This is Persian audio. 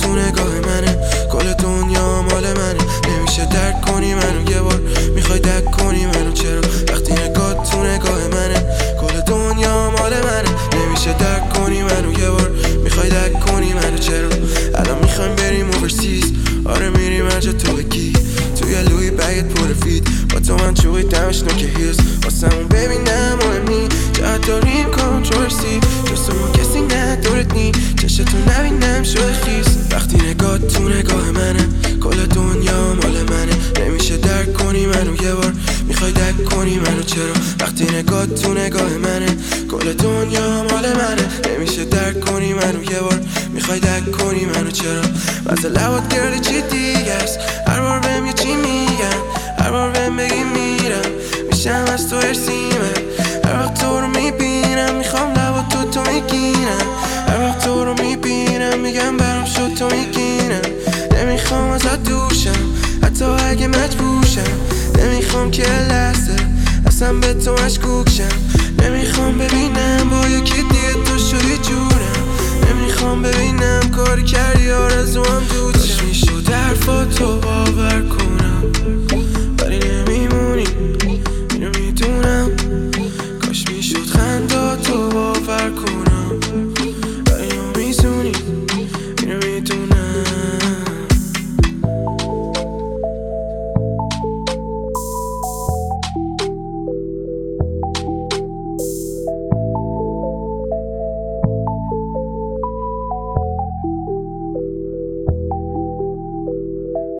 تو نگاه منه، کل دنیا مال منه. نمیشه درک کنی منو، یه بار میخوای درک کنی منو. چرا وقتی نگاه تو نگاه منه، کل دنیا مال منه. نمیشه درک کنی منو، یه بار میخوای درک کنی منو. چرا الان میخوایم بریم اوورسیز؟ آره میریم هر جا تو بگی، توی لوی بگت پر فید. با تو من چوبی دمش نوک هیلز، واسمون ببینم مهمی جهت داریم کنترسی. جست ما کسی ندارد نی، چشتو نبینم شده خیز. وقتی نگاه تو نگاه منه، کل دنیا مال منه. نمیشه درک کنی منو، یه بار میخوای درک کنی منو. چرا وقتی نگاه تو نگاه منه، کل دنیا مال منه. نمیشه درک کنی منو، یه بار میخوای درک کنی منو. چرا واسه لبات گرده چی دیگه است؟ هر بار بهم یه چی میگن، هر بار بهم بگی میرم میشم از تو ارسیمه. هر وقت تو رو میبینم میخوام لبات تو میگیرم. هر وقت تو رو میبینم میگم برام شد تو میگیرم. نمیخوام ازت دوشم حتی اگه مجبورشم. نمیخوام که لحظه اصلا به تو مشکوکشم. نمیخوام ببینم با یکی دیگه تو شدی جورم. نمیخوام ببینم کاری کردی آرزوام دود شم. میشد حرفا تو